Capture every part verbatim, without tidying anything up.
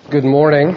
Good morning.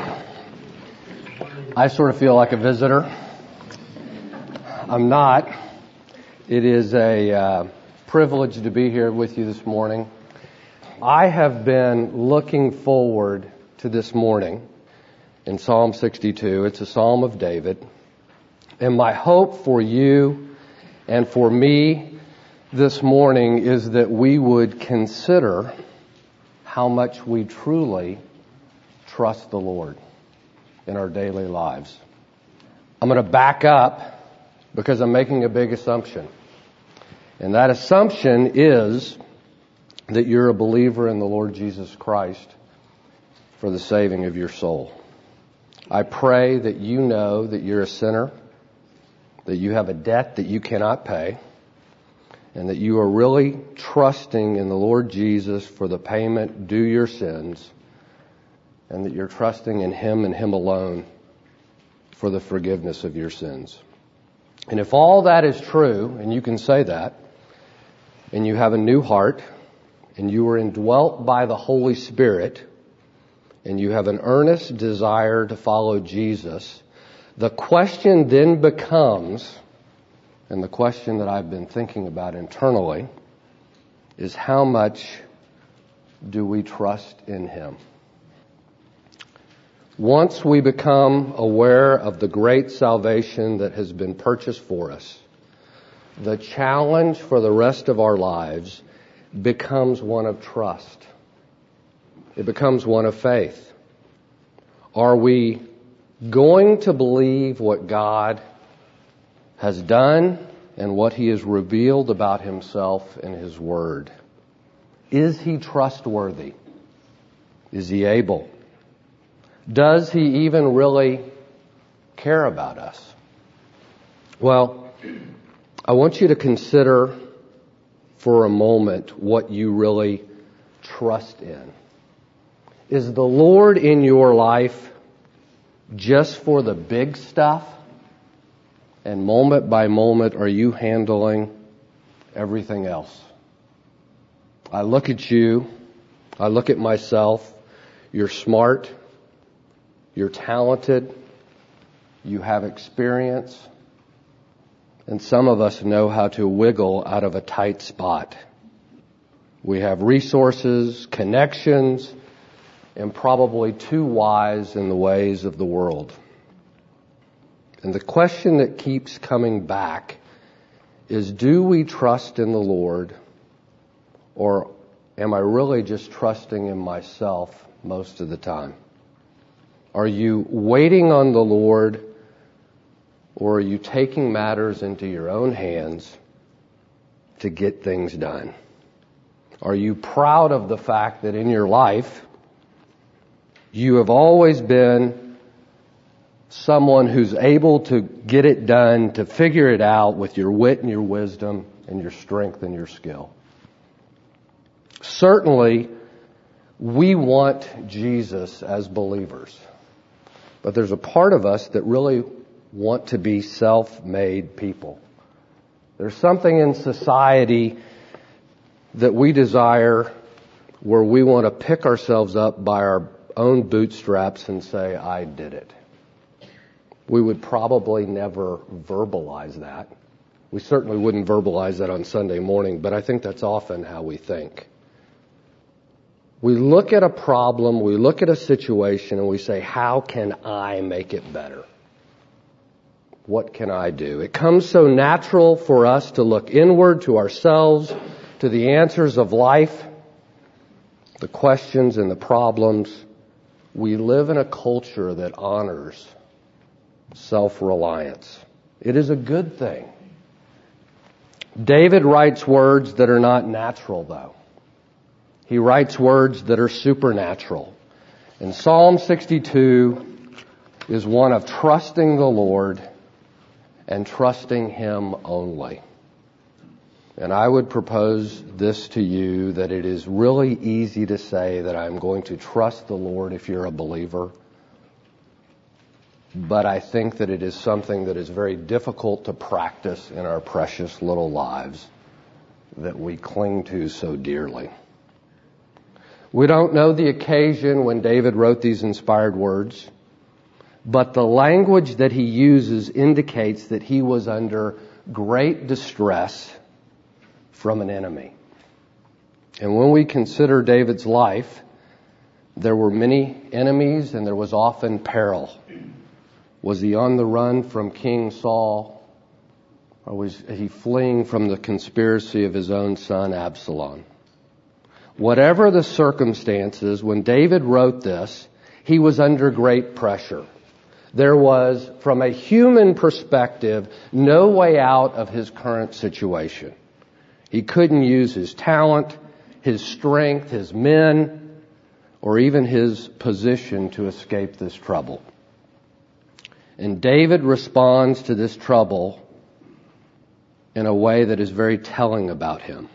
I sort of feel like a visitor. I'm not. It is a uh, privilege to be here with you this morning. I have been looking forward to this morning in Psalm sixty-two. It's a Psalm of David. And my hope for you and for me this morning is that we would consider how much we truly trust the Lord in our daily lives. I'm going to back up because I'm making a big assumption. And that assumption is that you're a believer in the Lord Jesus Christ for the saving of your soul. I pray that you know that you're a sinner, that you have a debt that you cannot pay, and that you are really trusting in the Lord Jesus for the payment due your sins, and that you're trusting in Him and Him alone for the forgiveness of your sins. And if all that is true, and you can say that, and you have a new heart, and you are indwelt by the Holy Spirit, and you have an earnest desire to follow Jesus, the question then becomes, and the question that I've been thinking about internally, is how much do we trust in Him? Once we become aware of the great salvation that has been purchased for us, the challenge for the rest of our lives becomes one of trust. It becomes one of faith. Are we going to believe what God has done and what He has revealed about Himself in His Word? Is He trustworthy? Is He able? Does He even really care about us? Well, I want you to consider for a moment what you really trust in. Is the Lord in your life just for the big stuff? And moment by moment, are you handling everything else? I look at you. I look at myself. You're smart. You're talented. You have experience. And some of us know how to wiggle out of a tight spot. We have resources, connections, and probably too wise in the ways of the world. And the question that keeps coming back is, do we trust in the Lord, or am I really just trusting in myself most of the time? Are you waiting on the Lord, or are you taking matters into your own hands to get things done? Are you proud of the fact that in your life you have always been someone who's able to get it done, to figure it out with your wit and your wisdom and your strength and your skill? Certainly, we want Jesus as believers. But there's a part of us that really want to be self-made people. There's something in society that we desire where we want to pick ourselves up by our own bootstraps and say, I did it. We would probably never verbalize that. We certainly wouldn't verbalize that on Sunday morning, but I think that's often how we think. We look at a problem, we look at a situation, and we say, how can I make it better? What can I do? It comes so natural for us to look inward to ourselves, to the answers of life, the questions and the problems. We live in a culture that honors self-reliance. It is a good thing. David writes words that are not natural, though. He writes words that are supernatural. And Psalm sixty-two is one of trusting the Lord and trusting Him only. And I would propose this to you, that it is really easy to say that I'm going to trust the Lord if you're a believer. But I think that it is something that is very difficult to practice in our precious little lives that we cling to so dearly. We don't know the occasion when David wrote these inspired words, but the language that he uses indicates that he was under great distress from an enemy. And when we consider David's life, there were many enemies and there was often peril. Was he on the run from King Saul? Or was he fleeing from the conspiracy of his own son Absalom? Whatever the circumstances, when David wrote this, he was under great pressure. There was, from a human perspective, no way out of his current situation. He couldn't use his talent, his strength, his men, or even his position to escape this trouble. And David responds to this trouble in a way that is very telling about him.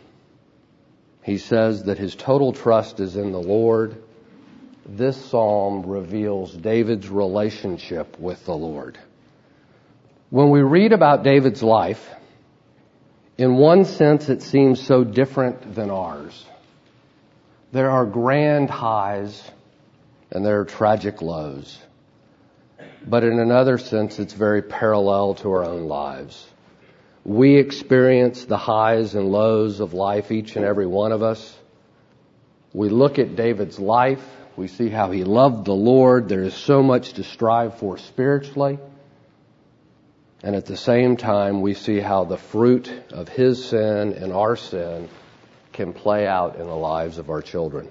He says that his total trust is in the Lord. This psalm reveals David's relationship with the Lord. When we read about David's life, in one sense it seems so different than ours. There are grand highs and there are tragic lows. But in another sense, it's very parallel to our own lives. We experience the highs and lows of life, each and every one of us. We look at David's life. We see how he loved the Lord. There is so much to strive for spiritually. And at the same time, we see how the fruit of his sin and our sin can play out in the lives of our children.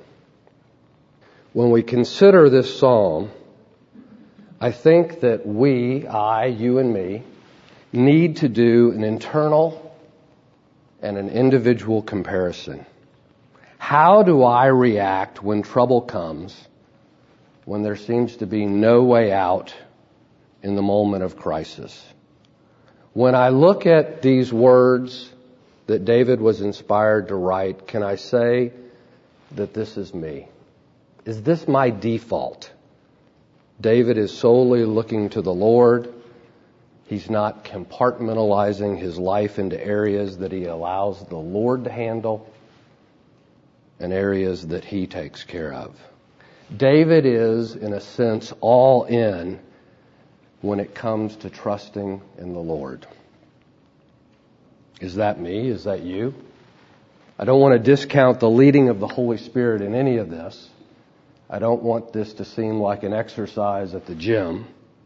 When we consider this psalm, I think that we, I, you and me, need to do an internal and an individual comparison. How do I react when trouble comes, when there seems to be no way out in the moment of crisis? When I look at these words that David was inspired to write, can I say that this is me? Is this my default? David is solely looking to the Lord. He's not compartmentalizing his life into areas that he allows the Lord to handle and areas that he takes care of. David is, in a sense, all in when it comes to trusting in the Lord. Is that me? Is that you? I don't want to discount the leading of the Holy Spirit in any of this. I don't want this to seem like an exercise at the gym.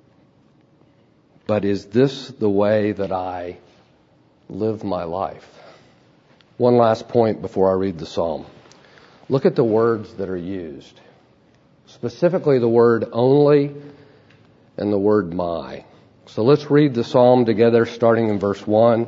But is this the way that I live my life? One last point before I read the psalm. Look at the words that are used. Specifically the word only and the word my. So let's read the psalm together starting in verse one.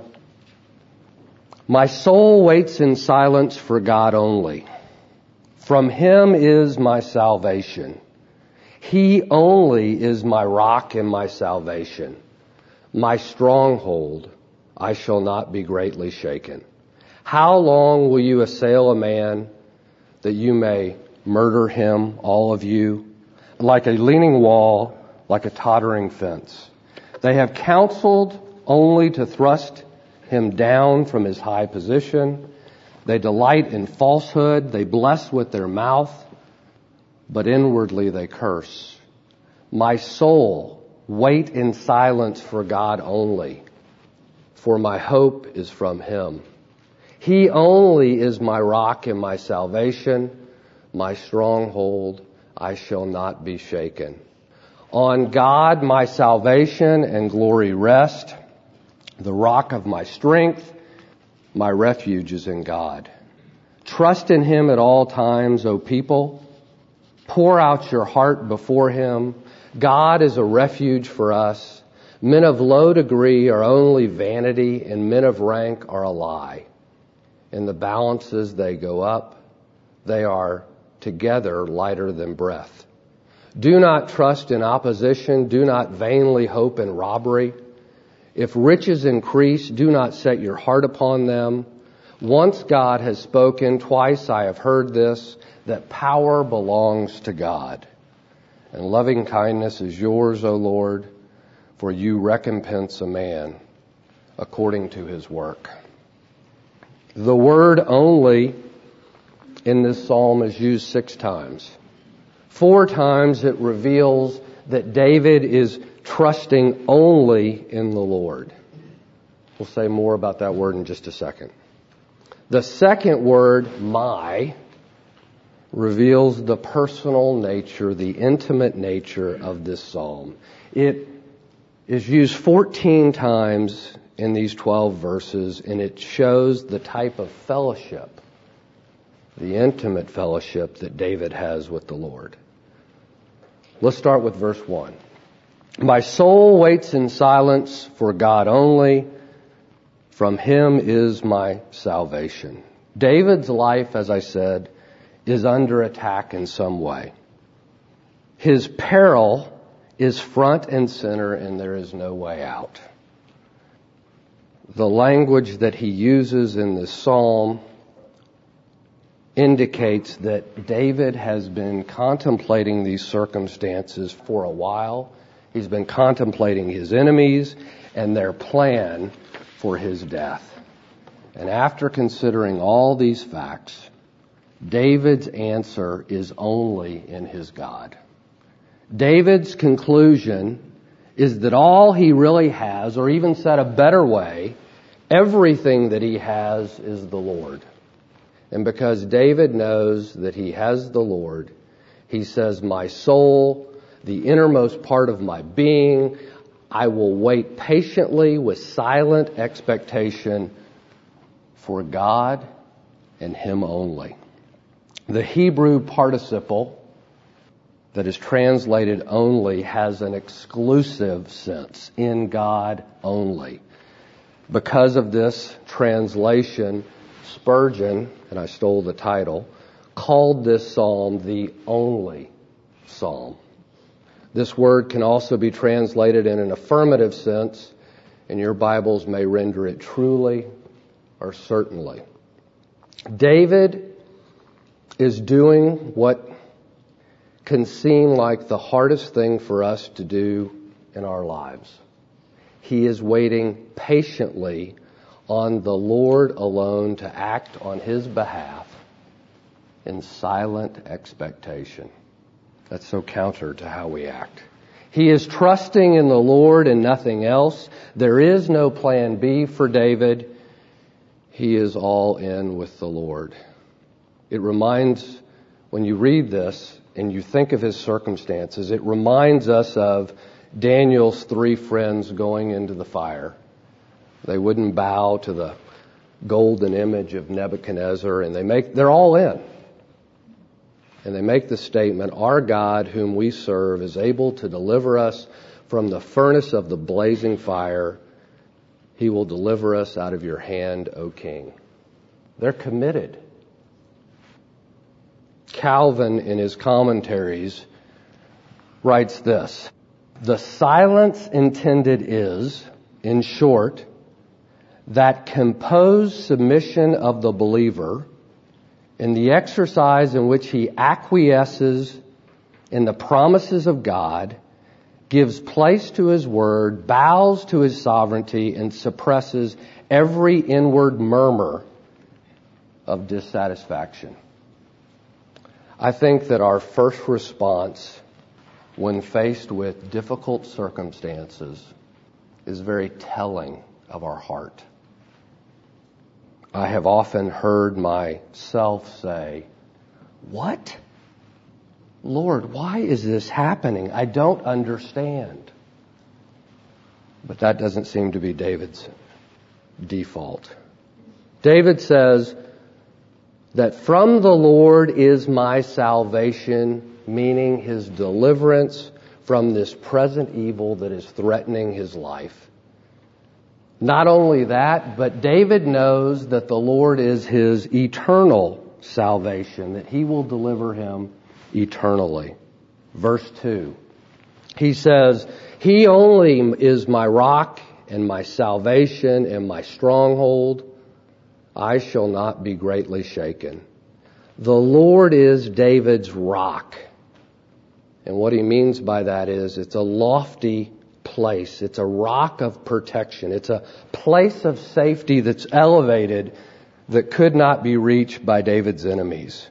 My soul waits in silence for God only. From him is my salvation. He only is my rock and my salvation. My stronghold, I shall not be greatly shaken. How long will you assail a man that you may murder him, all of you? Like a leaning wall, like a tottering fence. They have counseled only to thrust him down from his high position. They delight in falsehood. They bless with their mouth, but inwardly they curse. My soul, wait in silence for God only, for my hope is from him. He only is my rock and my salvation, my stronghold, I shall not be shaken. On God my salvation and glory rest, the rock of my strength, my refuge is in God. Trust in him at all times, O people. Pour out your heart before him. God is a refuge for us. Men of low degree are only vanity, and men of rank are a lie. In the balances they go up. They are together lighter than breath. Do not trust in opposition. Do not vainly hope in robbery. If riches increase, do not set your heart upon them. Once God has spoken, twice I have heard this, that power belongs to God. And loving kindness is yours, O Lord, for you recompense a man according to his work. The word only in this psalm is used six times. Four times it reveals that David is trusting only in the Lord. We'll say more about that word in just a second. The second word, my, reveals the personal nature, the intimate nature of this psalm. It is used fourteen times in these twelve verses, and it shows the type of fellowship, the intimate fellowship that David has with the Lord. Let's start with verse one. My soul waits in silence for God only. From Him is my salvation. David's life, as I said, is under attack in some way. His peril is front and center, and there is no way out. The language that he uses in this psalm indicates that David has been contemplating these circumstances for a while. He's been contemplating his enemies and their plan for his death. And after considering all these facts, David's answer is only in his God. David's conclusion is that all he really has, or even said a better way, everything that he has is the Lord. And because David knows that he has the Lord, he says, my soul, the innermost part of my being, I will wait patiently with silent expectation for God and Him only. The Hebrew participle that is translated only has an exclusive sense, in God only. Because of this translation, Spurgeon, and I stole the title, called this psalm the only psalm. This word can also be translated in an affirmative sense, and your Bibles may render it truly or certainly. David is doing what can seem like the hardest thing for us to do in our lives. He is waiting patiently on the Lord alone to act on his behalf in silent expectation. That's so counter to how we act. He is trusting in the Lord and nothing else. There is no plan B for David. He is all in with the Lord. It reminds, when you read this and you think of his circumstances, it reminds us of Daniel's three friends going into the fire. They wouldn't bow to the golden image of Nebuchadnezzar, and they make, they're all in. And they make the statement, our God whom we serve is able to deliver us from the furnace of the blazing fire. He will deliver us out of your hand, O King. They're committed. Calvin, in his commentaries, writes this: the silence intended is, in short, that composed submission of the believer in the exercise in which he acquiesces in the promises of God, gives place to his word, bows to his sovereignty, and suppresses every inward murmur of dissatisfaction. I think that our first response when faced with difficult circumstances is very telling of our heart. I have often heard myself say, what? Lord, why is this happening? I don't understand. But that doesn't seem to be David's default. David says that from the Lord is my salvation, meaning his deliverance from this present evil that is threatening his life. Not only that, but David knows that the Lord is his eternal salvation, that he will deliver him eternally. Verse two, he says, he only is my rock and my salvation and my stronghold. I shall not be greatly shaken. The Lord is David's rock. And what he means by that is it's a lofty place. It's a rock of protection. It's a place of safety that's elevated that could not be reached by David's enemies.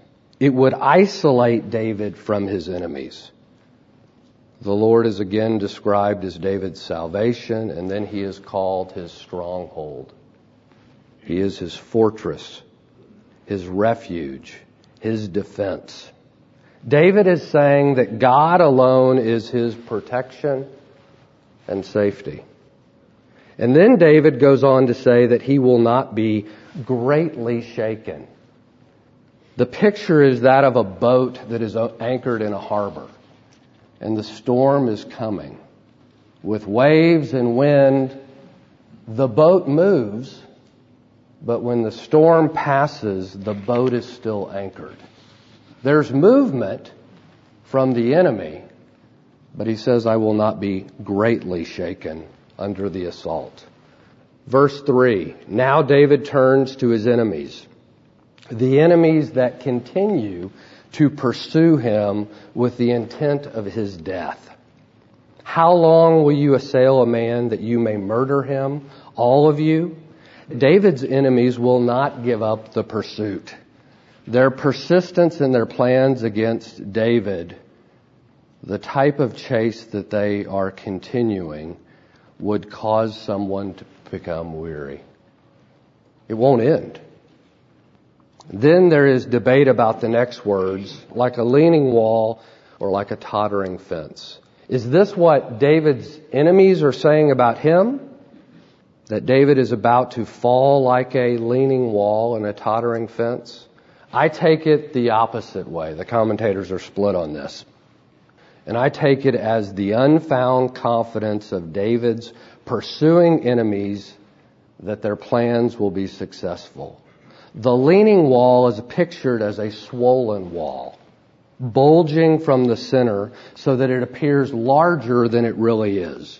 It would isolate David from his enemies. The Lord is again described as David's salvation, and then he is called his stronghold. He is his fortress, his refuge, his defense. David is saying that God alone is his protection and safety. And then David goes on to say that he will not be greatly shaken. The picture is that of a boat that is anchored in a harbor, and the storm is coming. With waves and wind, the boat moves, but when the storm passes, the boat is still anchored. There's movement from the enemy, but he says, I will not be greatly shaken under the assault. Verse three, now David turns to his enemies, the enemies that continue to pursue him with the intent of his death. How long will you assail a man that you may murder him, all of you? David's enemies will not give up the pursuit. Their persistence in their plans against David, the type of chase that they are continuing, would cause someone to become weary. It won't end. Then there is debate about the next words, like a leaning wall or like a tottering fence. Is this what David's enemies are saying about him? That David is about to fall like a leaning wall and a tottering fence? I take it the opposite way. The commentators are split on this. And I take it as the unfound confidence of David's pursuing enemies that their plans will be successful. The leaning wall is pictured as a swollen wall, bulging from the center so that it appears larger than it really is,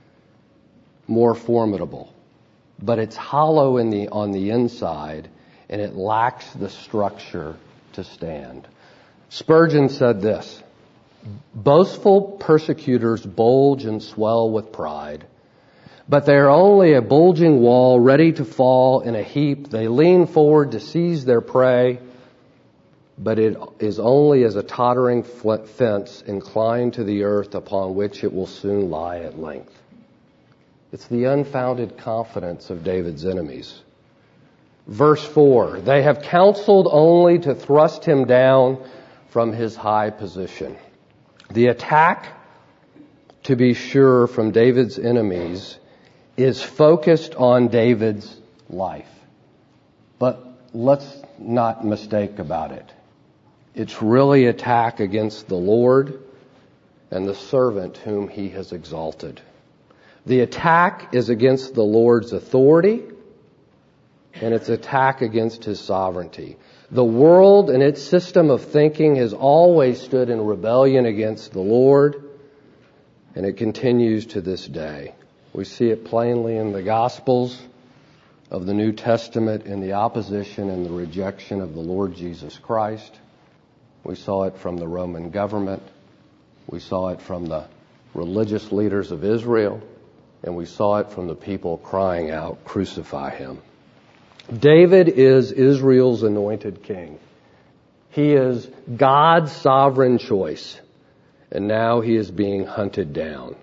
more formidable. But it's hollow in the, on the inside, and it lacks the structure to stand. Spurgeon said this, boastful persecutors bulge and swell with pride, but they are only a bulging wall ready to fall in a heap. They lean forward to seize their prey, but it is only as a tottering fence inclined to the earth upon which it will soon lie at length. It's the unfounded confidence of David's enemies. Verse four, they have counseled only to thrust him down from his high position. The attack, to be sure, from David's enemies is focused on David's life. But let's not mistake about it. It's really attack against the Lord and the servant whom he has exalted. The attack is against the Lord's authority, and it's attack against his sovereignty. The world and its system of thinking has always stood in rebellion against the Lord, and it continues to this day. We see it plainly in the Gospels of the New Testament in the opposition and the rejection of the Lord Jesus Christ. We saw it from the Roman government. We saw it from the religious leaders of Israel. And we saw it from the people crying out, crucify him. David is Israel's anointed king. He is God's sovereign choice. And now he is being hunted down.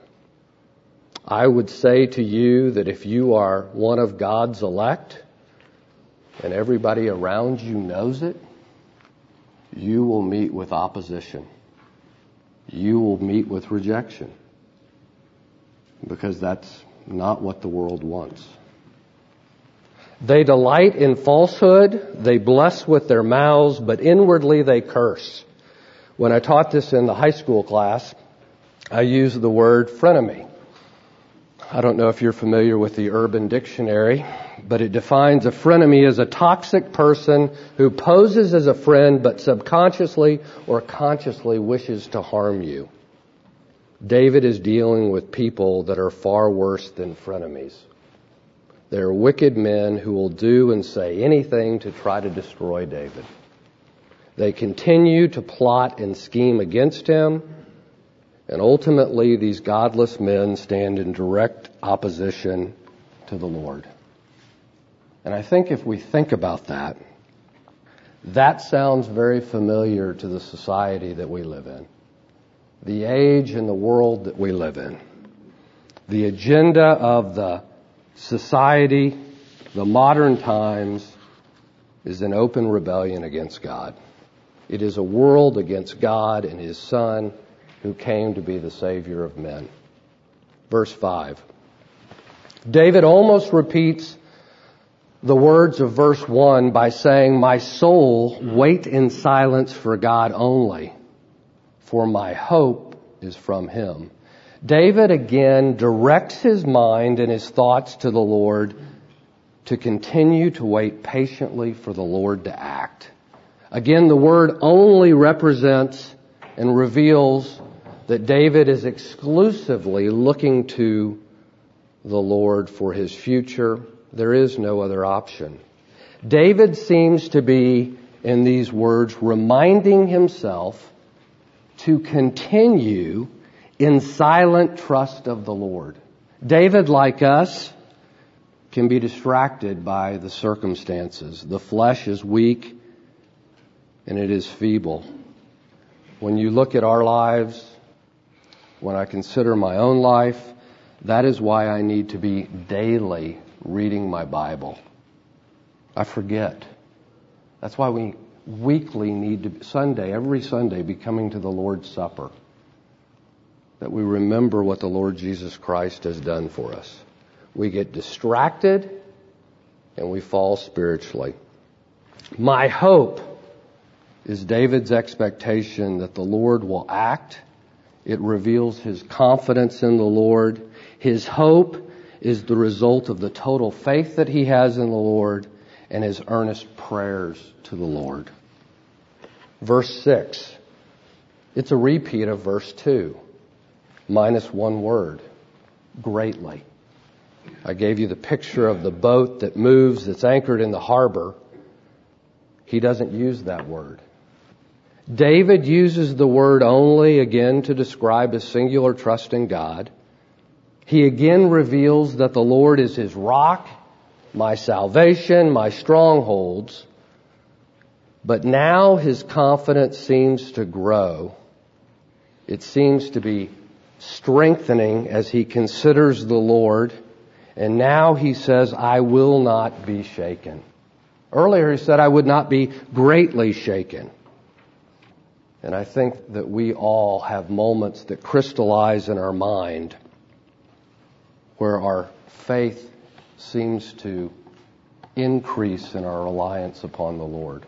I would say to you that if you are one of God's elect and everybody around you knows it, you will meet with opposition. You will meet with rejection. Because that's not what the world wants. They delight in falsehood. They bless with their mouths, but inwardly they curse. When I taught this in the high school class, I used the word frenemy. I don't know if you're familiar with the Urban Dictionary, but it defines a frenemy as a toxic person who poses as a friend but subconsciously or consciously wishes to harm you. David is dealing with people that are far worse than frenemies. They're wicked men who will do and say anything to try to destroy David. They continue to plot and scheme against him, and ultimately these godless men stand in direct opposition to the Lord. And I think if we think about that, That sounds very familiar to the society that we live in, the age and the world that we live in. The agenda of the society, the modern times, is an open rebellion against God. It is a world against God and His Son, who came to be the Savior of men. Verse five. David almost repeats the words of verse one by saying, "My soul, wait in silence for God only, for my hope is from Him." David again directs his mind and his thoughts to the Lord to continue to wait patiently for the Lord to act. Again, the word only represents and reveals that David is exclusively looking to the Lord for his future. There is no other option. David seems to be, in these words, reminding himself to continue in silent trust of the Lord. David, like us, can be distracted by the circumstances. The flesh is weak and it is feeble. When you look at our lives, when I consider my own life, that is why I need to be daily reading my Bible. I forget. That's why we weekly need to, Sunday, every Sunday, be coming to the Lord's Supper. That we remember what the Lord Jesus Christ has done for us. We get distracted and we fall spiritually. My hope is David's expectation that the Lord will act. It reveals his confidence in the Lord. His hope is the result of the total faith that he has in the Lord and his earnest prayers to the Lord. Verse six. It's a repeat of verse two, minus one word, greatly. I gave you the picture of the boat that moves, that's anchored in the harbor. He doesn't use that word. David uses the word only again to describe his singular trust in God. He again reveals that the Lord is his rock, my salvation, my strongholds. But now his confidence seems to grow. It seems to be strengthening as he considers the Lord. And now he says, I will not be shaken. Earlier he said, I would not be greatly shaken. And I think that we all have moments that crystallize in our mind where our faith seems to increase in our reliance upon the Lord.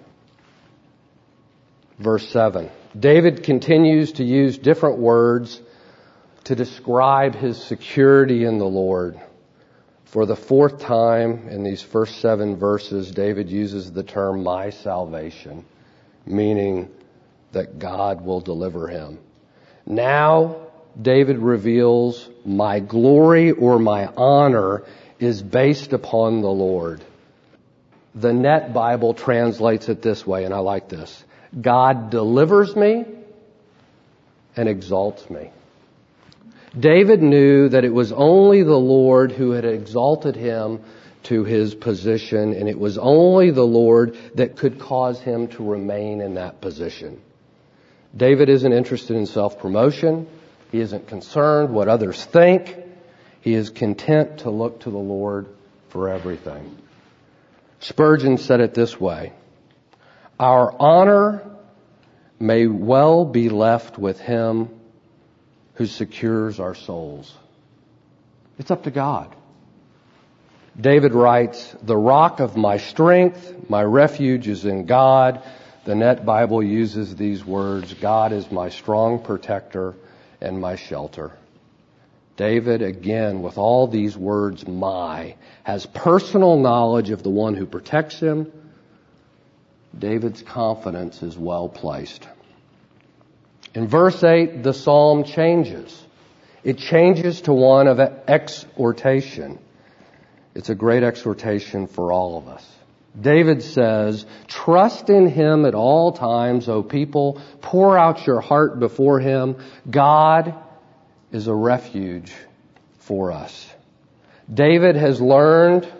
Verse seven. David continues to use different words to describe his security in the Lord. For the fourth time in these first seven verses, David uses the term my salvation, meaning that God will deliver him. Now, David reveals my glory or my honor is based upon the Lord. The Net Bible translates it this way, and I like this. God delivers me and exalts me. David knew that it was only the Lord who had exalted him to his position, and it was only the Lord that could cause him to remain in that position. David isn't interested in self-promotion. He isn't concerned what others think. He is content to look to the Lord for everything. Spurgeon said it this way, our honor may well be left with him who secures our souls. It's up to God. David writes, the rock of my strength, my refuge is in God. The Net Bible uses these words, God is my strong protector and my shelter. David, again, with all these words, my, has personal knowledge of the one who protects him. David's confidence is well placed. In verse eight, the psalm changes. It changes to one of exhortation. It's a great exhortation for all of us. David says, trust in him at all times, O people. Pour out your heart before him. God is a refuge for us. David has learned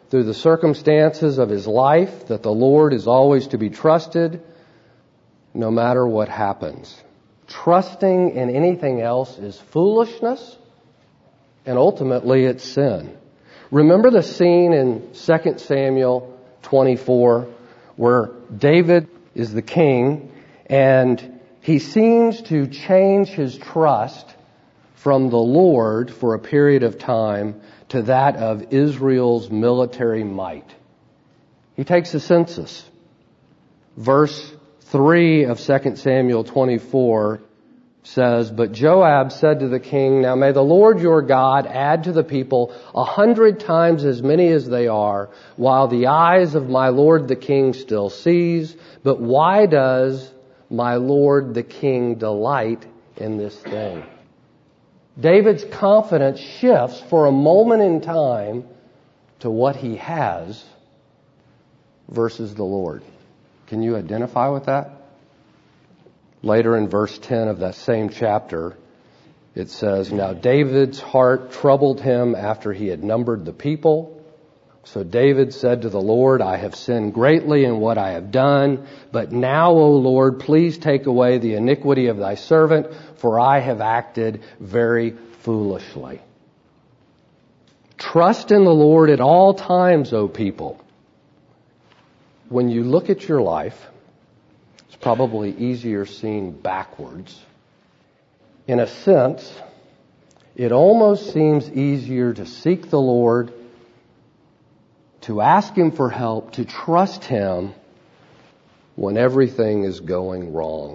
through the circumstances of his life, that the Lord is always to be trusted no matter what happens. Trusting in anything else is foolishness, and ultimately it's sin. Remember the scene in Second Samuel twenty-four where David is the king and he seems to change his trust from the Lord for a period of time to that of Israel's military might. He takes a census. Verse three of Second Samuel twenty-four says, "But Joab said to the king, 'Now may the Lord your God add to the people a hundred times as many as they are, while the eyes of my lord the king still sees. But why does my lord the king delight in this thing?'" David's confidence shifts for a moment in time to what he has versus the Lord. Can you identify with that? Later in verse ten of that same chapter, it says, "Now David's heart troubled him after he had numbered the people. So David said to the Lord, 'I have sinned greatly in what I have done. But now, O Lord, please take away the iniquity of thy servant, for I have acted very foolishly.'" Trust in the Lord at all times, O people. When you look at your life, it's probably easier seen backwards. In a sense, it almost seems easier to seek the Lord, to ask Him for help, to trust Him when everything is going wrong.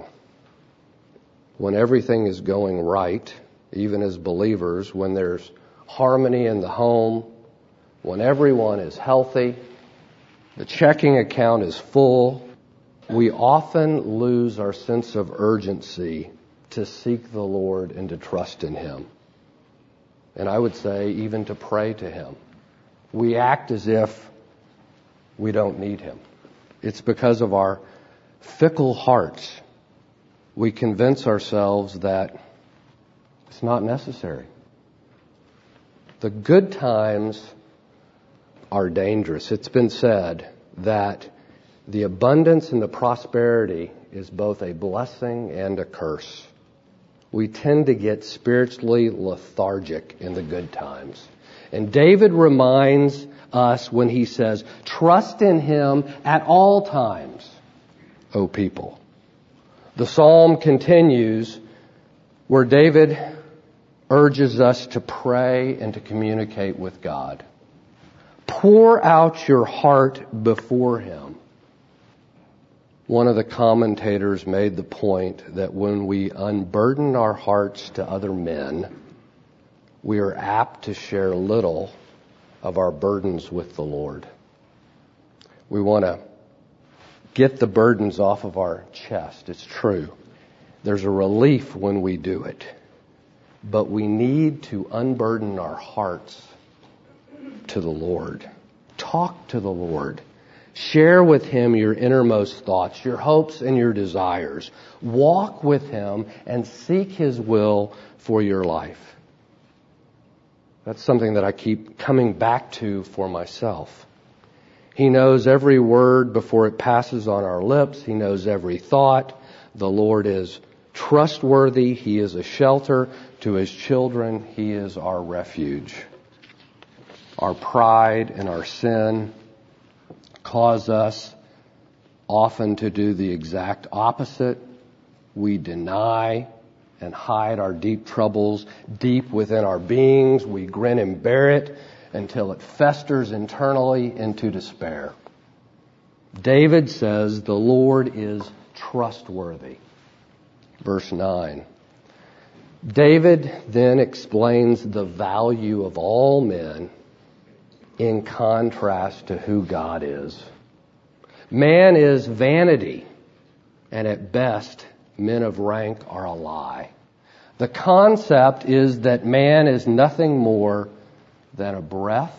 When everything is going right, even as believers, when there's harmony in the home, when everyone is healthy, the checking account is full, we often lose our sense of urgency to seek the Lord and to trust in Him. And I would say even to pray to Him. We act as if we don't need Him. It's because of our fickle hearts. We convince ourselves that it's not necessary. The good times are dangerous. It's been said that the abundance and the prosperity is both a blessing and a curse. We tend to get spiritually lethargic in the good times. And David reminds us when he says, "Trust in Him at all times, O people." The psalm continues where David urges us to pray and to communicate with God. Pour out your heart before Him. One of the commentators made the point that when we unburden our hearts to other men, we are apt to share little of our burdens with the Lord. We want to get the burdens off of our chest. It's true. There's a relief when we do it. But we need to unburden our hearts to the Lord. Talk to the Lord. Share with Him your innermost thoughts, your hopes and your desires. Walk with Him and seek His will for your life. That's something that I keep coming back to for myself. He knows every word before it passes on our lips. He knows every thought. The Lord is trustworthy. He is a shelter to His children. He is our refuge. Our pride and our sin cause us often to do the exact opposite. We deny and hide our deep troubles deep within our beings. We grin and bear it until it festers internally into despair. David says the Lord is trustworthy. Verse nine. David then explains the value of all men in contrast to who God is. Man is vanity, and at best, men of rank are a lie. The concept is that man is nothing more than a breath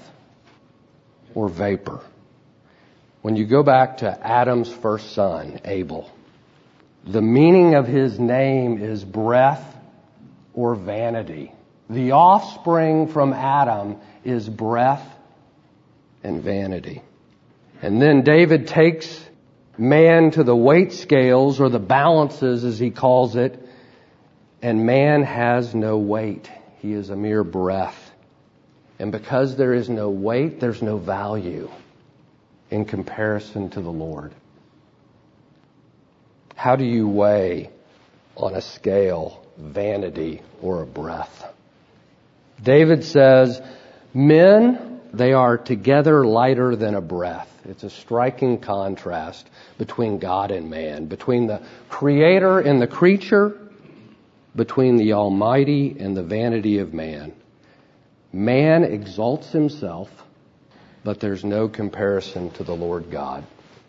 or vapor. When you go back to Adam's first son, Abel, the meaning of his name is breath or vanity. The offspring from Adam is breath and vanity. And then David takes man to the weight scales, or the balances as he calls it, and man has no weight. He is a mere breath. And because there is no weight, there's no value in comparison to the Lord. How do you weigh on a scale vanity or a breath? David says, men, they are together lighter than a breath. It's a striking contrast between God and man, between the Creator and the creature, between the Almighty and the vanity of man. Man exalts himself, but there's no comparison to the Lord God.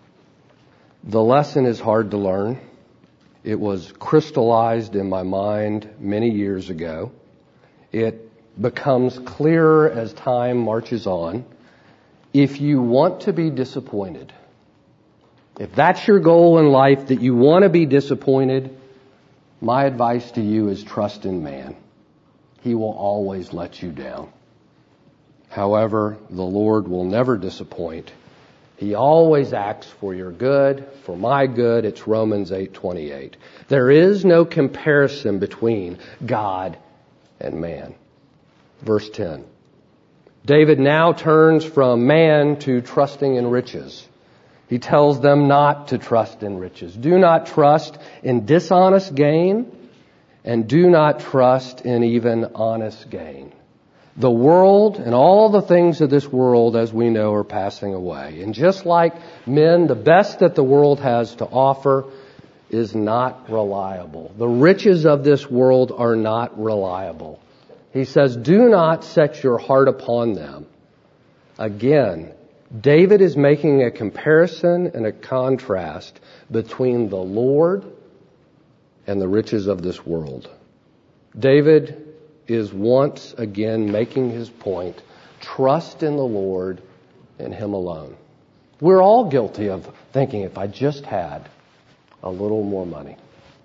The lesson is hard to learn. It was crystallized in my mind many years ago. It becomes clearer as time marches on. If you want to be disappointed, if that's your goal in life, that you want to be disappointed, my advice to you is trust in man. He will always let you down. However, the Lord will never disappoint. He always acts for your good, for my good. It's Romans eight twenty-eight. There is no comparison between God and man. Verse ten. David now turns from man to trusting in riches. He tells them not to trust in riches. Do not trust in dishonest gain, and do not trust in even honest gain. The world and all the things of this world, as we know, are passing away. And just like men, the best that the world has to offer is not reliable. The riches of this world are not reliable. He says, do not set your heart upon them. Again, David is making a comparison and a contrast between the Lord and the riches of this world. David is once again making his point. Trust in the Lord and Him alone. We're all guilty of thinking, if I just had a little more money.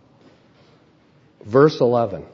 Verse eleven.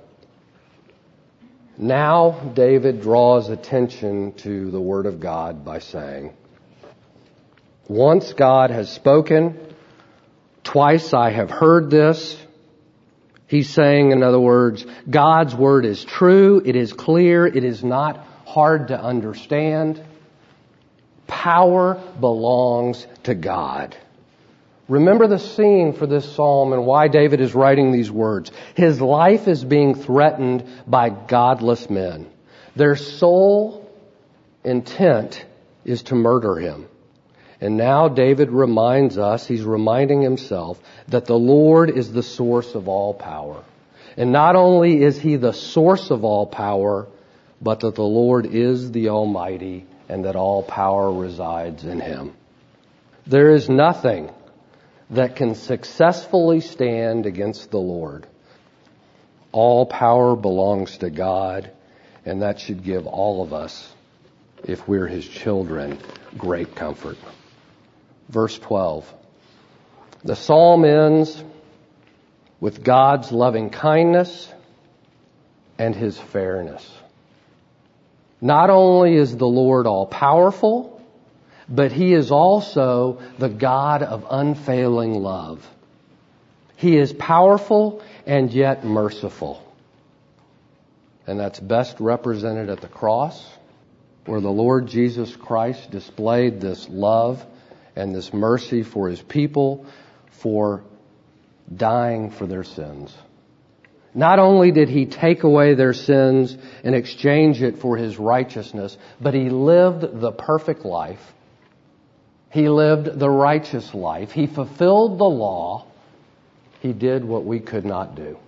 Now David draws attention to the Word of God by saying, once God has spoken, twice I have heard this. He's saying, in other words, God's Word is true, it is clear, it is not hard to understand. Power belongs to God. Remember the scene for this psalm and why David is writing these words. His life is being threatened by godless men. Their sole intent is to murder him. And now David reminds us, he's reminding himself, that the Lord is the source of all power. And not only is He the source of all power, but that the Lord is the Almighty and that all power resides in Him. There is nothing that can successfully stand against the Lord. All power belongs to God, and that should give all of us, if we're His children, great comfort. Verse twelve. The psalm ends with God's loving kindness and His fairness. Not only is the Lord all powerful, but He is also the God of unfailing love. He is powerful and yet merciful. And that's best represented at the cross, where the Lord Jesus Christ displayed this love and this mercy for His people, for dying for their sins. Not only did He take away their sins and exchange it for His righteousness, but He lived the perfect life. He lived the righteous life. He fulfilled the law. He did what we could not do.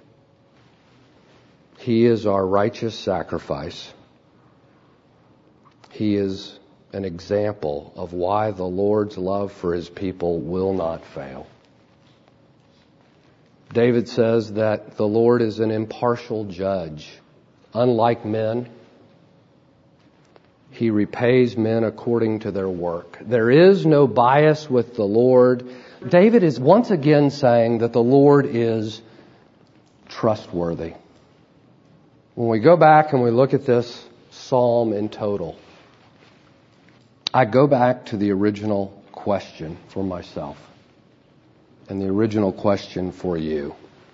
He is our righteous sacrifice. He is an example of why the Lord's love for His people will not fail. David says that the Lord is an impartial judge. Unlike men, He repays men according to their work. There is no bias with the Lord. David is once again saying that the Lord is trustworthy. When we go back and we look at this psalm in total, I go back to the original question for myself and the original question for you.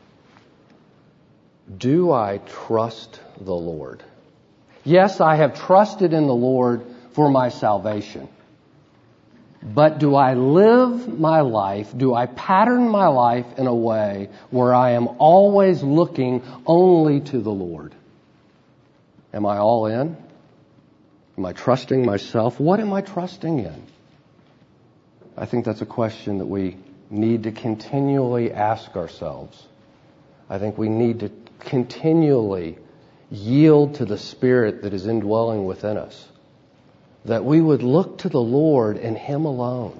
Do I trust the Lord? Yes, I have trusted in the Lord for my salvation. But do I live my life, do I pattern my life in a way where I am always looking only to the Lord? Am I all in? Am I trusting myself? What am I trusting in? I think that's a question that we need to continually ask ourselves. I think we need to continually yield to the Spirit that is indwelling within us. That we would look to the Lord and Him alone.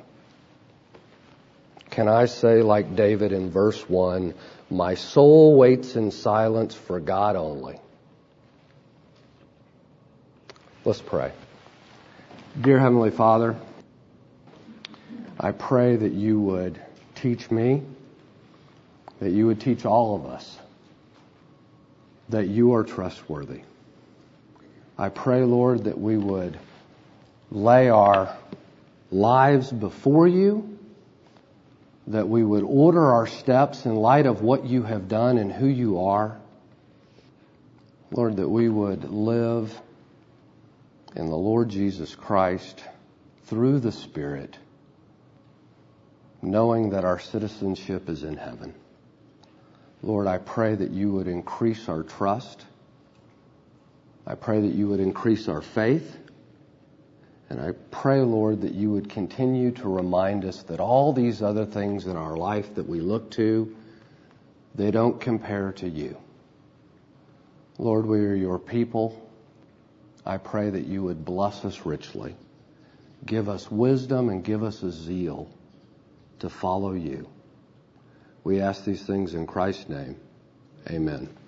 Can I say, like David in verse one, my soul waits in silence for God only? Let's pray. Dear Heavenly Father, I pray that you would teach me, that you would teach all of us, that you are trustworthy. I pray, Lord, that we would lay our lives before you, that we would order our steps in light of what you have done and who you are. Lord, that we would live in the Lord Jesus Christ through the Spirit, knowing that our citizenship is in heaven. Lord, I pray that you would increase our trust. I pray that you would increase our faith. And I pray, Lord, that you would continue to remind us that all these other things in our life that we look to, they don't compare to you. Lord, we are your people. I pray that you would bless us richly. Give us wisdom and give us a zeal to follow you. We ask these things in Christ's name. Amen.